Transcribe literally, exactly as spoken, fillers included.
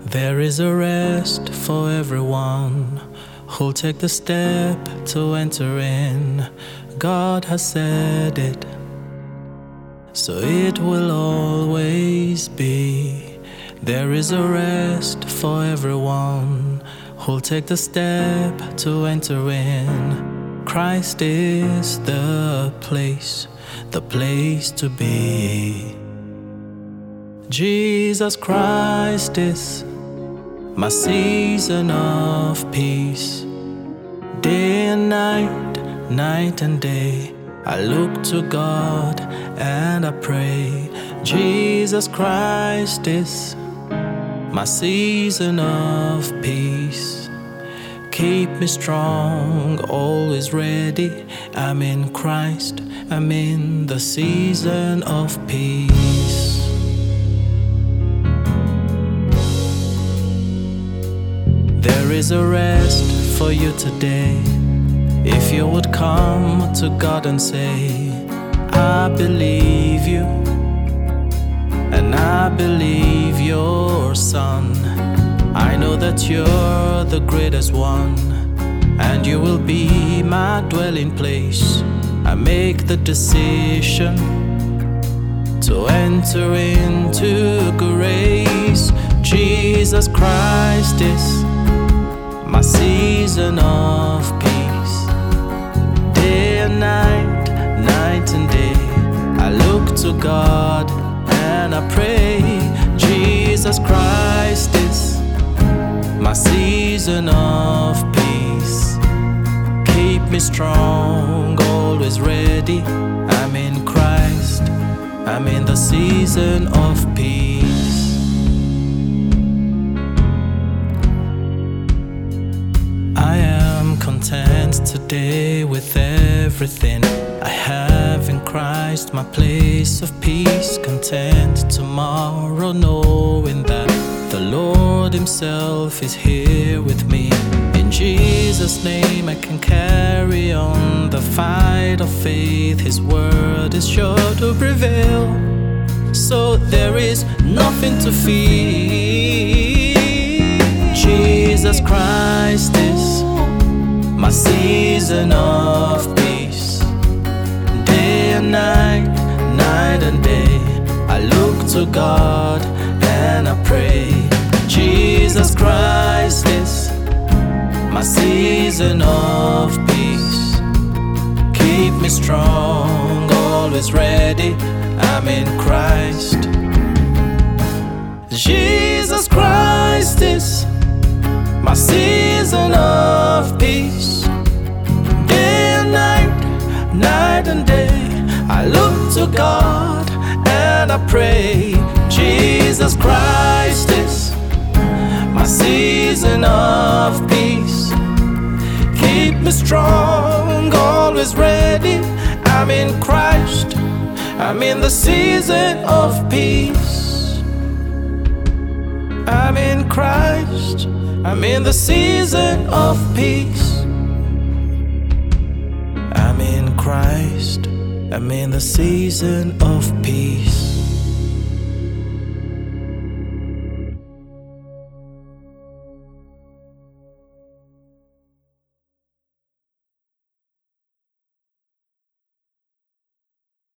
There is a rest for everyone who'll take the step to enter in. God has said it, so it will always be. There is a rest for everyone who'll take the step to enter in. Christ is the place, the place to be. Jesus Christ is my season of peace. Day and night, night and day, I look to God and I pray. Jesus Christ is my season of peace. Keep me strong, always ready. I'm in Christ, I'm in the season of peace. There is a rest for you today, if you would come to God and say, I believe you, and I believe your Son. I know that you're the greatest one, and you will be my dwelling place. I make the decision to enter into grace. Jesus Christ is my season of peace. Day and night, night and day, I look to God and I pray. Jesus Christ is my season of peace. Keep me strong, always ready. I'm in Christ, I'm in the season of peace. I am content today with everything I have in Christ, my place of peace. Content tomorrow, knowing that the Lord Himself is here with me. In Jesus' name I can carry on the fight of faith. His word is sure to prevail, so there is nothing to fear. Jesus Christ is my season of peace. Day and night, night and day, I look to God and I pray. Jesus Christ is my season of peace. Keep me strong, always ready. I'm in Christ. Jesus Christ is my season of peace. Day and night, night and day, I look to God and I pray. Jesus Christ is my season of peace. Keep me strong, always ready. I'm in Christ, I'm in the season of peace. I'm in Christ, I'm in the season of peace. I'm in Christ, I'm in the season of peace.